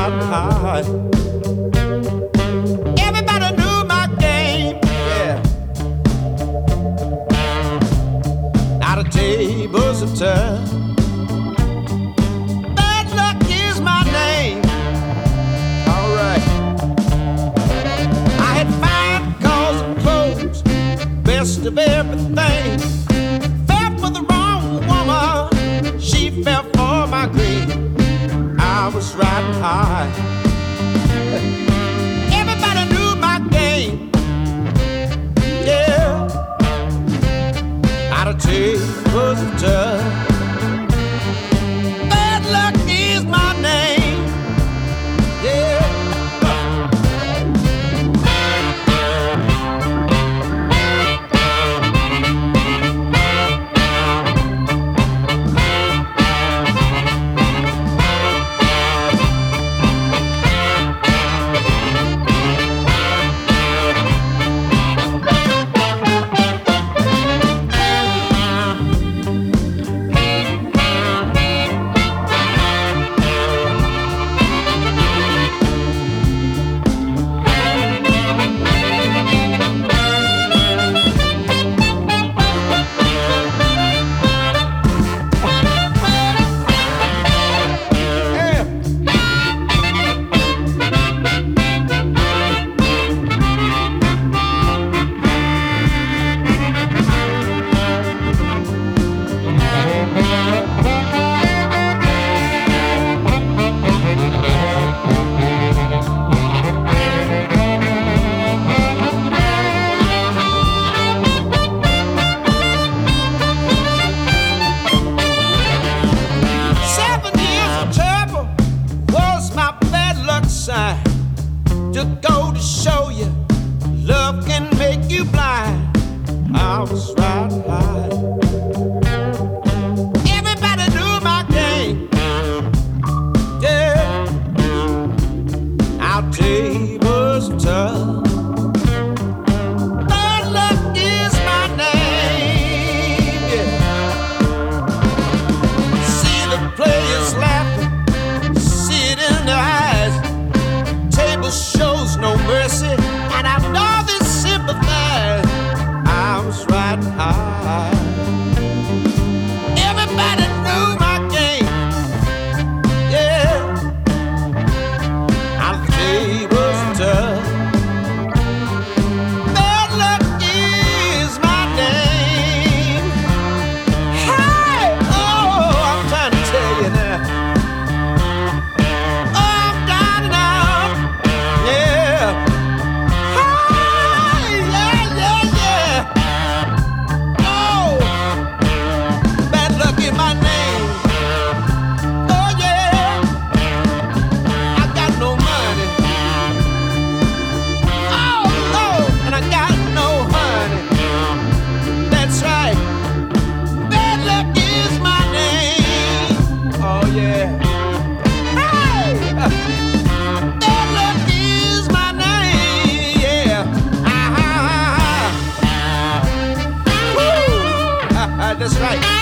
riding high. Everybody knew my game, yeah. Now the tables have turned. Bad luck is my name. All right. I had 5 cars of clothes, best of everything. Fell for the wrong woman, she fell for my green. I was riding high. Everybody knew my game, yeah. Now the tables have turned. Bad luck is my name, yeah. To go to show you, love can make you blind. I was riding high. Everybody knew my game, yeah. Our tables tough. Bad luck is my name, yeah. See the players laughing, see it in their eyes. Table shows no mercy, and I know they sympathize. I was riding high. Everybody knew my game, yeah. Our tables tough. Bad luck is my name. Hey, oh, I'm trying to tell you now. That's right.